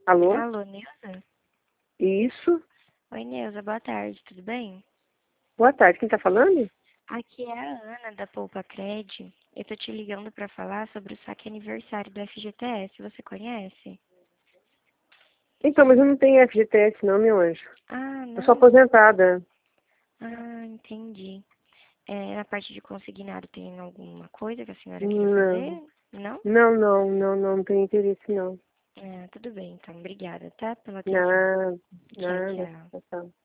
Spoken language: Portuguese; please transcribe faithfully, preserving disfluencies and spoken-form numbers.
Alô? Alô, Neuza? Isso. Oi, Neuza, boa tarde, tudo bem? Boa tarde, quem tá falando? Aqui é a Ana, da Poupa Cred. Eu tô te ligando pra falar sobre o saque aniversário do F G T S, você conhece? Então, mas eu não tenho F G T S não, meu anjo. Ah, Eu sou não? aposentada. Ah, entendi. É, na parte de consignado tem alguma coisa que a senhora queria Não. fazer? Não? Não, não, não, não, não tenho interesse não. Ah, tudo bem, então. Obrigada, tá? Pela atenção. Nada, Tchau, nada. tchau. Tchau, tchau.